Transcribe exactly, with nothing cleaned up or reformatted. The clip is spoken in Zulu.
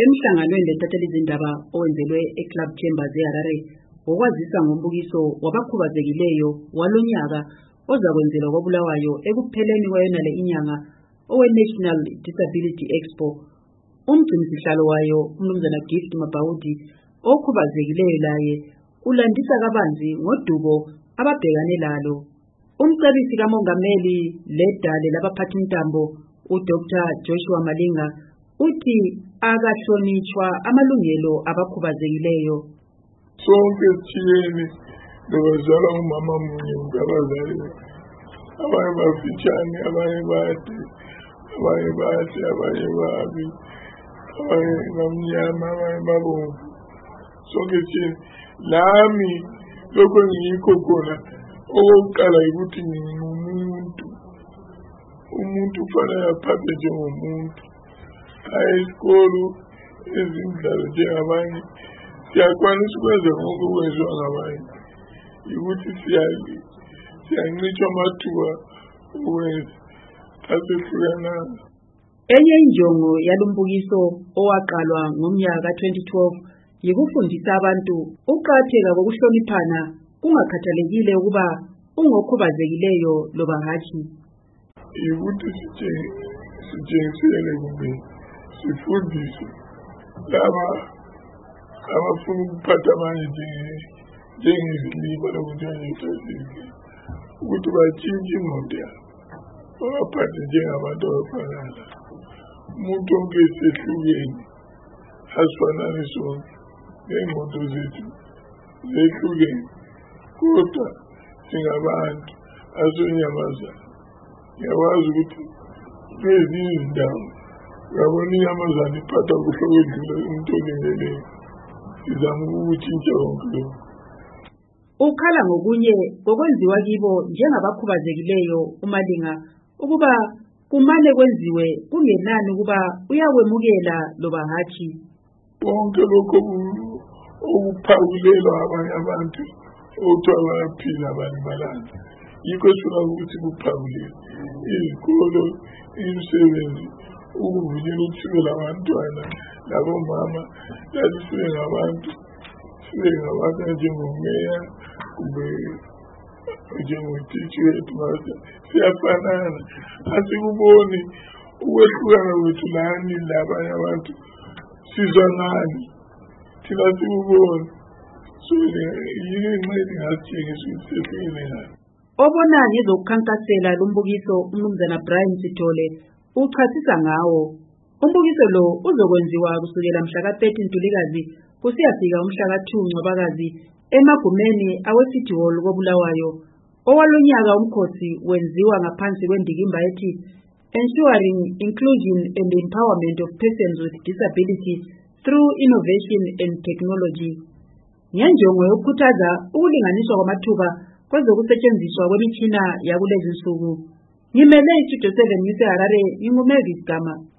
Emhlanganweni letatshela izindaba owenzelwe eClub Chambers eHarare okwazisa ngombukiso wabakhubazekileyo walonyaka ozakwenzelwa koBulawayo ekupheleni kwayona le inyanga owe-National Disability Expo. Umgcinisihlalo wayo uMnumzana Gift Mabawudi okhubazekileyo laye ulandisa kabanzi ngodubo ababhekane lalo. Umcebisi kamongameli ledale labaphathintambo uDr Joshua Malinga uthi akahlonitshwa amalungelo abakhubazekileyo. Sonke sithiyeni lokuzalwa umama munye ngabazali abanye bafitshane abanye bade abanye bahle abanye babi abanye bamnyama abanye babomvu. Sonke sithiyeni lami lokho ngiyikho khona okokuqala ukuthi ngingumuntu. Umuntu kufanele aphathe njengomuntu, aye esikolo ezimidlalo njengabanye. Siyakwanisa ukwenza konke okwenziwa ngabanye, ukuthi siyancitshwa amathuba okwenza asehlukananga. Enye injongo yalombukiso owaqalwa ngomnyaka twenty twelve yikufundisa abantu ukuqakatheka kokuhloniphana kungakhathalekile ukuba ungokhubazekileyo loba hatshi. Yikuthi sitshengisele kumbe sifundise laba abafuna ukuphatha abanye njengezilima lokunjengezizinto ukuthi batshintshe imoto yabo babaphathe njengabantu abafanana. Umuntu wonke sehlukene, asifanani sonke, ney'moto zethu zehlukene, kodwa singabantu asonyamazana. Ngiyakwazi ukuthi kwezinye izindawo uyabona inyamazana iphatha kuhle kwedlula umuntu olimeleyo. Sizama ukutshintsha konke lokho. Ukhala ngokunye ngokwenziwa kibo njengabakhubazekileyo uMalinga ukuba kumane kwenziwe kungenani ukuba uyakwemukela loba hatshi. Konke lokho okuphakulelwa abanye abantu okuthiwa bayaphila abanye balanda, yikho sifuna ukuthi kuphakulelwe izikolo, imisebenzi, ukuvikela ukuthukela abantwana labomama. Lathi sibe ngabantu, sibe ngabantu njengomeya kumbe njengotitshi wethu, siyafanana. Asikuboni ukwehlukana kwethu lani labanye abantu, sizwa ngani thina sikuboni. So yini incedi ngasitshengisa ukuthi sehlukile ngani. Obona ngezokukhankasela lumbukiso uMnumzana Brian Sithole uchasisa ngawo. Umbukiso lo uzokwenziwa kusukela mhla ka thirty Ntulikazi kusiyafika umhla ka two Ncwabakazi emagumeni awe-City Hall koBulawayo. Owalonyaka umkhosi wenziwa ngaphansi kwendikimba ethi Ensuring Inclusion and Empowerment of Persons with Disability through Innovation and Technology. Ngenjongo yokukhuthaza ukulinganiswa kwamathuba kwezokusetshenziswa kwemitshina yakulezi nsuku. Ngimele iStudio seven News eHarare, nginguMavis Gama.